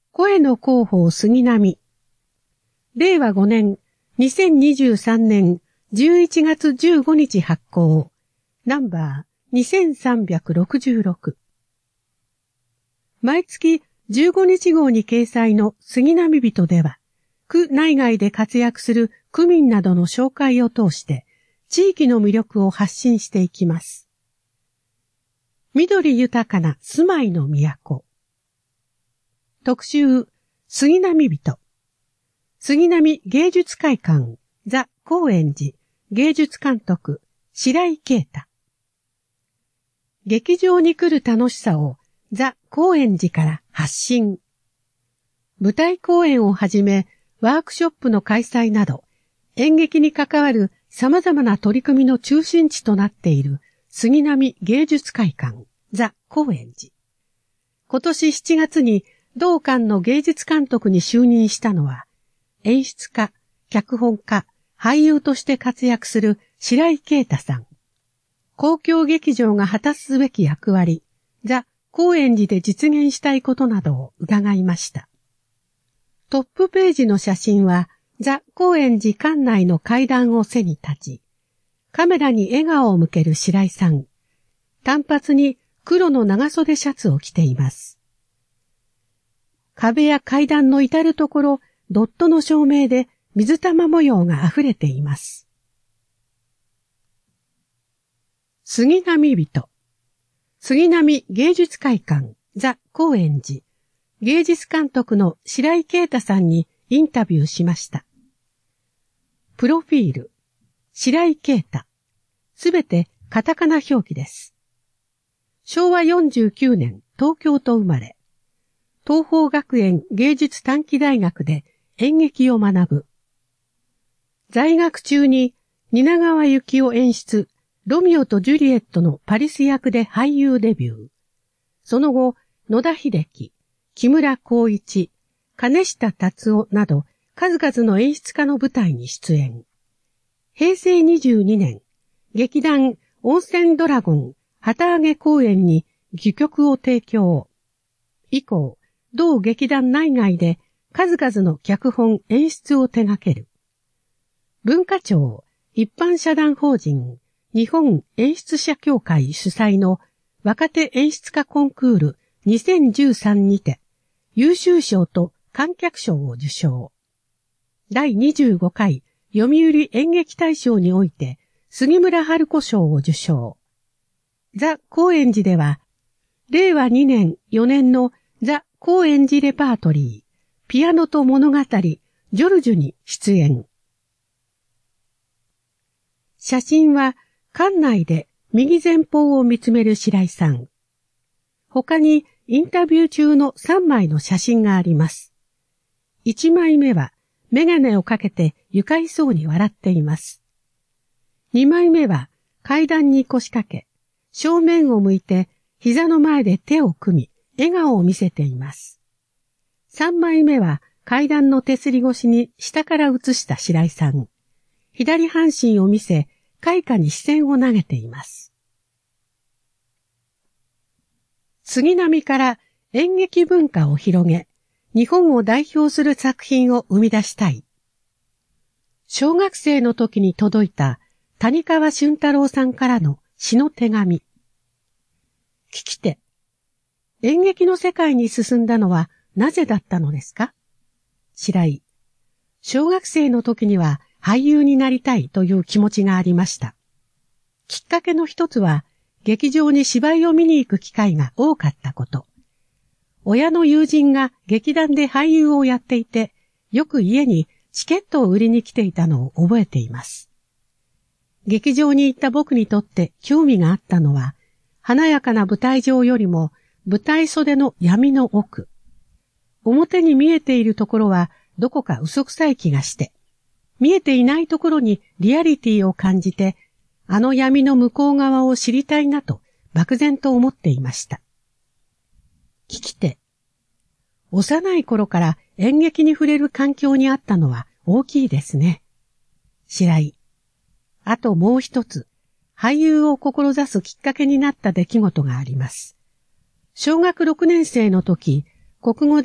声の広報杉並。令和5年、2023年11月15日発行。ナンバー2366。毎月15日号に掲載の杉並人では、区内外で活躍する区民などの紹介を通して、地域の魅力を発信していきます。緑豊かな住まいの都。特集、杉並人。杉並芸術会館、ザ・高円寺、芸術監督、白井啓太。劇場に来る楽しさを、ザ・高円寺から発信。舞台公演をはじめ、ワークショップの開催など、演劇に関わる様々な取り組みの中心地となっている杉並芸術会館、ザ・高円寺。今年7月に同館の芸術監督に就任したのは、演出家、脚本家、俳優として活躍する白井啓太さん。公共劇場が果たすべき役割、ザ・高円寺で実現したいことなどを伺いました。トップページの写真は、ザ・高円寺館内の階段を背に立ち、カメラに笑顔を向ける白井さん。短髪に黒の長袖シャツを着ています。壁や階段の至るところ、ドットの照明で水玉模様が溢れています。杉並人。杉並芸術会館、ザ・高円寺。芸術監督の白井啓太さんにインタビューしました。プロフィール。白井啓太。すべてカタカナ表記です。昭和49年、東京と生まれ。東邦学園芸術短期大学で演劇を学ぶ。在学中に蜷川幸雄演出、ロミオとジュリエットのパリス役で俳優デビュー。その後、野田秀樹、木村光一、金下達夫など数々の演出家の舞台に出演。平成22年、劇団温泉ドラゴン旗揚げ公演に戯曲を提供。以降、同劇団内外で数々の脚本演出を手掛ける。文化庁一般社団法人日本演出者協会主催の若手演出家コンクール2013にて優秀賞と観客賞を受賞。第25回読売演劇大賞において杉村春子賞を受賞。ザ・高円寺では令和2年4年のザ・高円寺レパートリー、ピアノと物語、ジョルジュに出演。写真は、館内で右前方を見つめる白井さん。他にインタビュー中の3枚の写真があります。1枚目は、メガネをかけて愉快そうに笑っています。2枚目は、階段に腰掛け、正面を向いて膝の前で手を組み、笑顔を見せています。3枚目は階段の手すり越しに下から映した白井さん。左半身を見せ、開花に視線を投げています。杉並から演劇文化を広げ、日本を代表する作品を生み出したい。小学生の時に届いた谷川俊太郎さんからの詩の手紙。聞き手。演劇の世界に進んだのはなぜだったのですか？白井。小学生の時には俳優になりたいという気持ちがありました。きっかけの一つは劇場に芝居を見に行く機会が多かったこと。親の友人が劇団で俳優をやっていて、よく家にチケットを売りに来ていたのを覚えています。劇場に行った僕にとって興味があったのは、華やかな舞台上よりも舞台袖の闇の奥。表に見えているところはどこか嘘くさい気がして、見えていないところにリアリティを感じて、あの闇の向こう側を知りたいなと漠然と思っていました。聞き手。幼い頃から演劇に触れる環境にあったのは大きいですね。白井。あともう一つ、俳優を志すきっかけになった出来事があります。小学6年生の時、国語で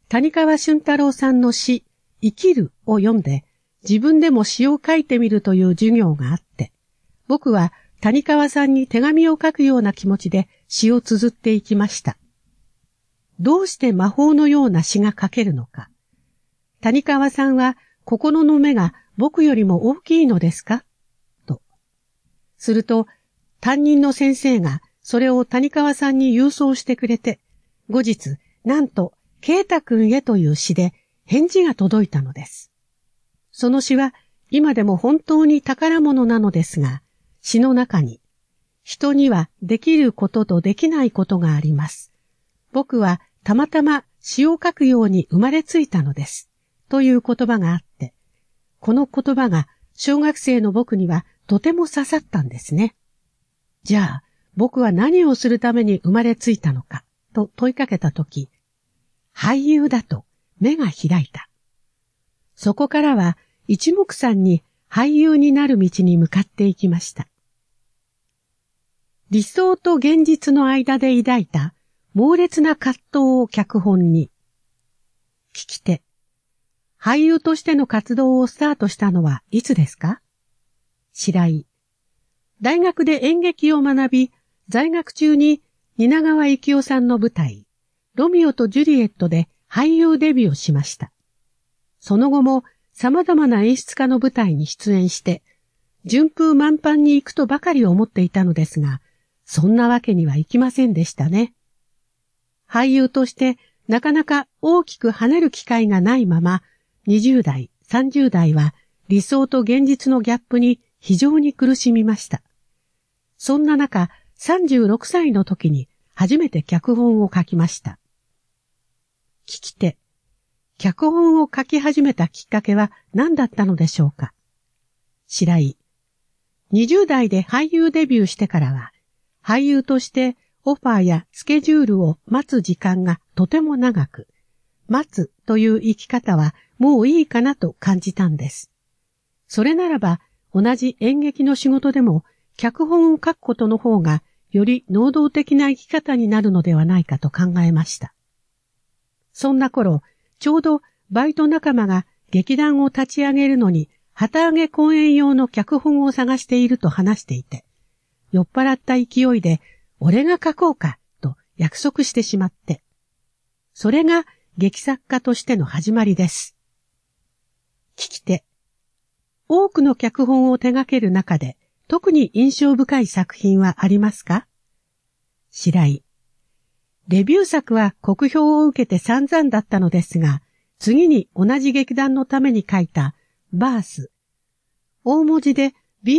谷川俊太郎さんの詩、生きるを読んで、自分でも詩を書いてみるという授業があって、僕は谷川さんに手紙を書くような気持ちで詩を綴っていきました。どうして魔法のような詩が書けるのか。谷川さんは心の目が僕よりも大きいのですかと。すると、担任の先生がそれを谷川さんに郵送してくれて、後日、なんと、圭太くんへという詩で返事が届いたのです。その詩は今でも本当に宝物なのですが、詩の中に、人にはできることとできないことがあります。僕はたまたま詩を書くように生まれついたのです。という言葉があって、この言葉が小学生の僕にはとても刺さったんですね。じゃあ、僕は何をするために生まれついたのか、と問いかけたとき、俳優だと目が開いた。そこからは一目散に俳優になる道に向かっていきました。理想と現実の間で抱いた猛烈な葛藤を脚本に。聞き手。俳優としての活動をスタートしたのはいつですか？白井。大学で演劇を学び、在学中に蜷川幸雄さんの舞台、ロミオとジュリエットで俳優デビューしました。その後も様々な演出家の舞台に出演して、順風満帆に行くとばかり思っていたのですが、そんなわけにはいきませんでしたね。俳優としてなかなか大きく跳ねる機会がないまま、20代、30代は理想と現実のギャップに非常に苦しみました。そんな中、36歳の時に初めて脚本を書きました。聞き手。脚本を書き始めたきっかけは何だったのでしょうか？白井。20代で俳優デビューしてからは、俳優としてオファーやスケジュールを待つ時間がとても長く、待つという生き方はもういいかなと感じたんです。それならば同じ演劇の仕事でも脚本を書くことの方がより能動的な生き方になるのではないかと考えました。そんな頃、ちょうどバイト仲間が劇団を立ち上げるのに旗揚げ公演用の脚本を探していると話していて、酔っ払った勢いで俺が書こうかと約束してしまって、それが劇作家としての始まりです。聞き手。多くの脚本を手掛ける中で特に印象深い作品はありますか？白井。デビュー作は酷評を受けて散々だったのですが、次に同じ劇団のために書いたバース、大文字で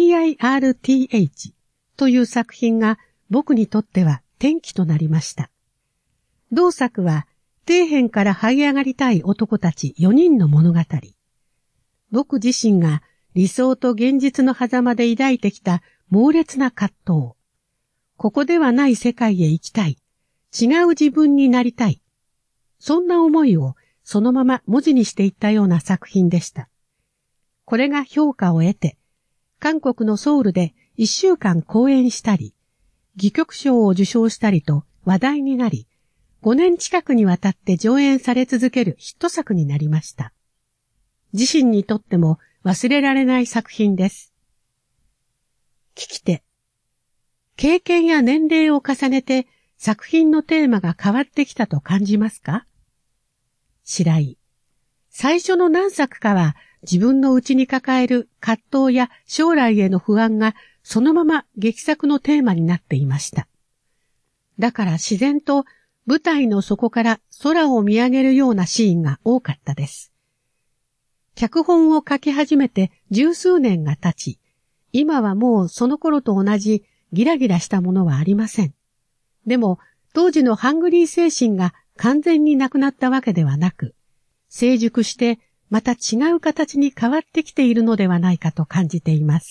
BIRTH という作品が僕にとっては転機となりました。同作は底辺から這い上がりたい男たち4人の物語。僕自身が理想と現実の狭間で抱いてきた猛烈な葛藤。ここではない世界へ行きたい。違う自分になりたい。そんな思いをそのまま文字にしていったような作品でした。これが評価を得て、韓国のソウルで1週間公演したり、戯曲賞を受賞したりと話題になり、5年近くにわたって上演され続けるヒット作になりました。自身にとっても忘れられない作品です。聞き手。経験や年齢を重ねて作品のテーマが変わってきたと感じますか？白井。最初の何作かは自分の内に抱える葛藤や将来への不安がそのまま劇作のテーマになっていました。だから自然と舞台の底から空を見上げるようなシーンが多かったです。脚本を書き始めて十数年が経ち、今はもうその頃と同じギラギラしたものはありません。でも当時のハングリー精神が完全になくなったわけではなく、成熟してまた違う形に変わってきているのではないかと感じています。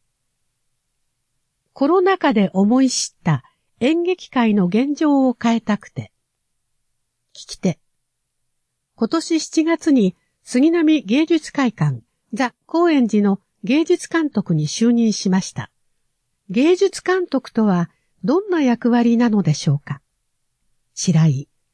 コロナ禍で思い知った演劇界の現状を変えたくて。聞き手。今年7月に杉並芸術会館ザ・高円寺の芸術監督に就任しました。芸術監督とはどんな役割なのでしょうか？白井。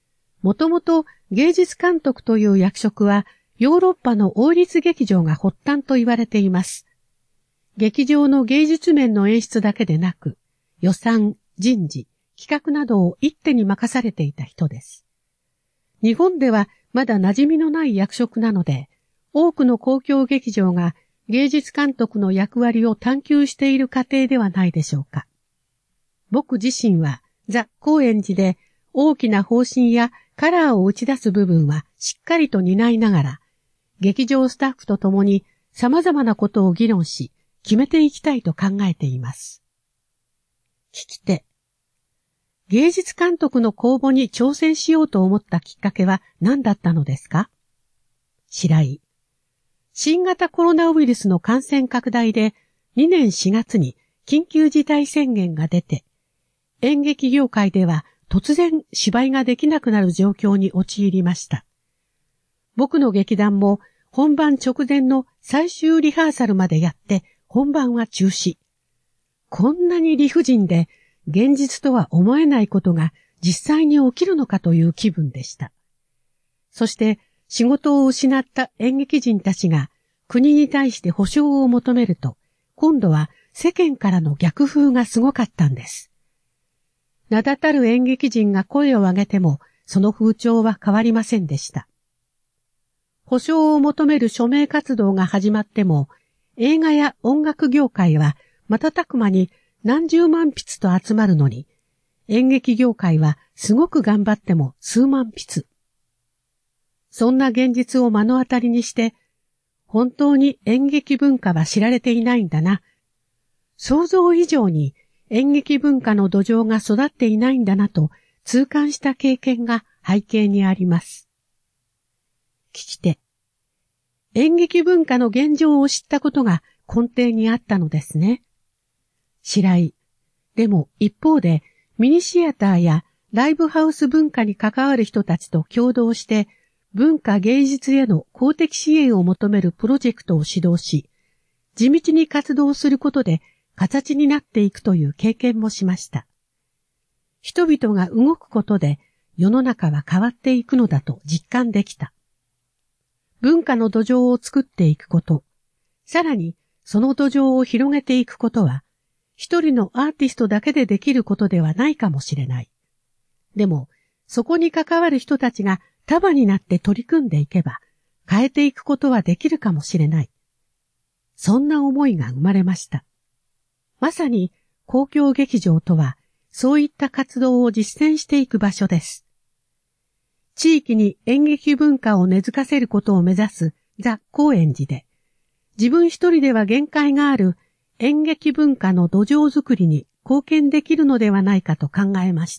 もともと芸術監督という役職はヨーロッパの王立劇場が発端と言われています。劇場の芸術面の演出だけでなく、予算、人事、企画などを一手に任されていた人です。日本ではまだ馴染みのない役職なので、多くの公共劇場が芸術監督の役割を探求している過程ではないでしょうか。僕自身はザ・高円寺で大きな方針やカラーを打ち出す部分はしっかりと担いながら、劇場スタッフと共に様々なことを議論し、決めていきたいと考えています。聞き手。芸術監督の公募に挑戦しようと思ったきっかけは何だったのですか？白井。新型コロナウイルスの感染拡大で2年4月に緊急事態宣言が出て、演劇業界では突然芝居ができなくなる状況に陥りました。僕の劇団も本番直前の最終リハーサルまでやって本番は中止。こんなに理不尽で現実とは思えないことが実際に起きるのかという気分でした。そして仕事を失った演劇人たちが国に対して補償を求めると、今度は世間からの逆風がすごかったんです。名だたる演劇人が声を上げても、その風潮は変わりませんでした。補償を求める署名活動が始まっても、映画や音楽業界は瞬く間に何十万筆と集まるのに、演劇業界はすごく頑張っても数万筆。そんな現実を目の当たりにして、本当に演劇文化は知られていないんだな。想像以上に演劇文化の土壌が育っていないんだなと痛感した経験が背景にあります。聞き手。演劇文化の現状を知ったことが根底にあったのですね。白井。でも一方でミニシアターやライブハウス文化に関わる人たちと共同して文化芸術への公的支援を求めるプロジェクトを指導し、地道に活動することで形になっていくという経験もしました。人々が動くことで世の中は変わっていくのだと実感できた。文化の土壌を作っていくこと、さらにその土壌を広げていくことは、一人のアーティストだけでできることではないかもしれない。でも、そこに関わる人たちが束になって取り組んでいけば、変えていくことはできるかもしれない。そんな思いが生まれました。まさに公共劇場とは、そういった活動を実践していく場所です。地域に演劇文化を根付かせることを目指すザ・高円寺で、自分一人では限界がある演劇文化の土壌づくりに貢献できるのではないかと考えました。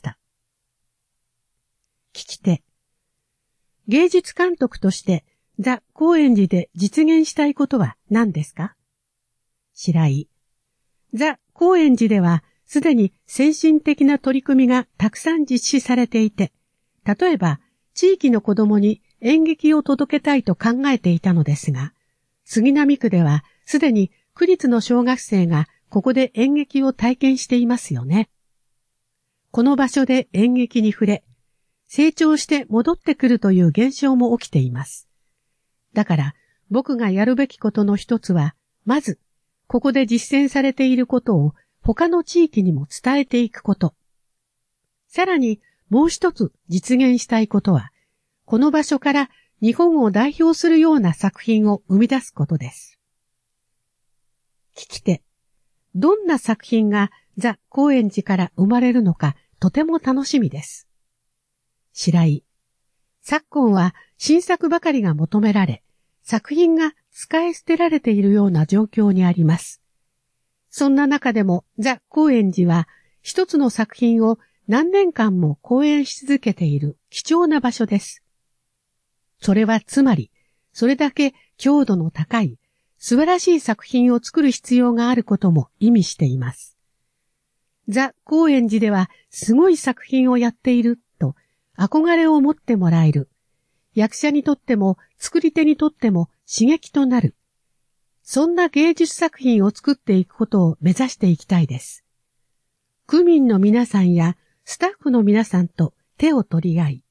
聞き手。芸術監督としてザ・高円寺で実現したいことは何ですか？白井。ザ・高円寺ではすでに先進的な取り組みがたくさん実施されていて、例えば地域の子どもに演劇を届けたいと考えていたのですが、杉並区ではすでに区立の小学生がここで演劇を体験していますよね。この場所で演劇に触れ、成長して戻ってくるという現象も起きています。だから僕がやるべきことの一つは、まずここで実践されていることを他の地域にも伝えていくこと。さらにもう一つ実現したいことは、この場所から日本を代表するような作品を生み出すことです。聞き手。どんな作品がザ・高円寺から生まれるのかとても楽しみです。白井。昨今は新作ばかりが求められ、作品が使い捨てられているような状況にあります。そんな中でもザ・高円寺は一つの作品を何年間も公演し続けている貴重な場所です。それはつまり、それだけ強度の高い素晴らしい作品を作る必要があることも意味しています。ザ・高円寺ではすごい作品をやっていると憧れを持ってもらえる。役者にとっても作り手にとっても刺激となる。そんな芸術作品を作っていくことを目指していきたいです。区民の皆さんやスタッフの皆さんと手を取り合い、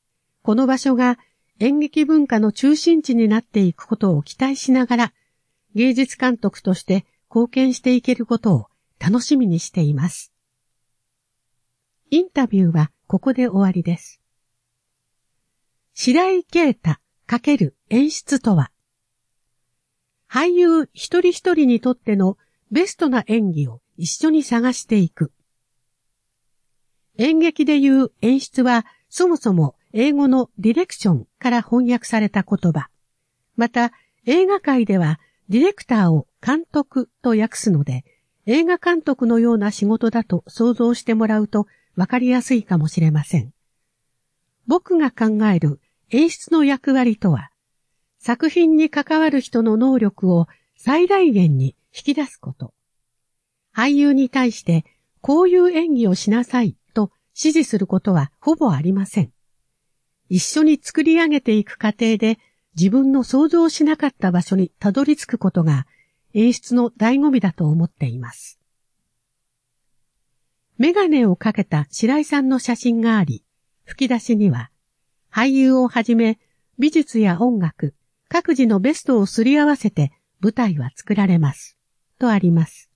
この場所が演劇文化の中心地になっていくことを期待しながら、芸術監督として貢献していけることを楽しみにしています。インタビューはここで終わりです。白井慶太×演出とは、俳優一人一人にとってのベストな演技を一緒に探していく。演劇でいう演出はそもそも英語のディレクションから翻訳された言葉。また映画界ではディレクターを監督と訳すので、映画監督のような仕事だと想像してもらうとわかりやすいかもしれません。僕が考える演出の役割とは、作品に関わる人の能力を最大限に引き出すこと。俳優に対してこういう演技をしなさいと指示することはほぼありません。一緒に作り上げていく過程で自分の想像しなかった場所にたどり着くことが演出の醍醐味だと思っています。メガネをかけた白井さんの写真があり、吹き出しには俳優をはじめ美術や音楽、各自のベストをすり合わせて舞台は作られますとあります。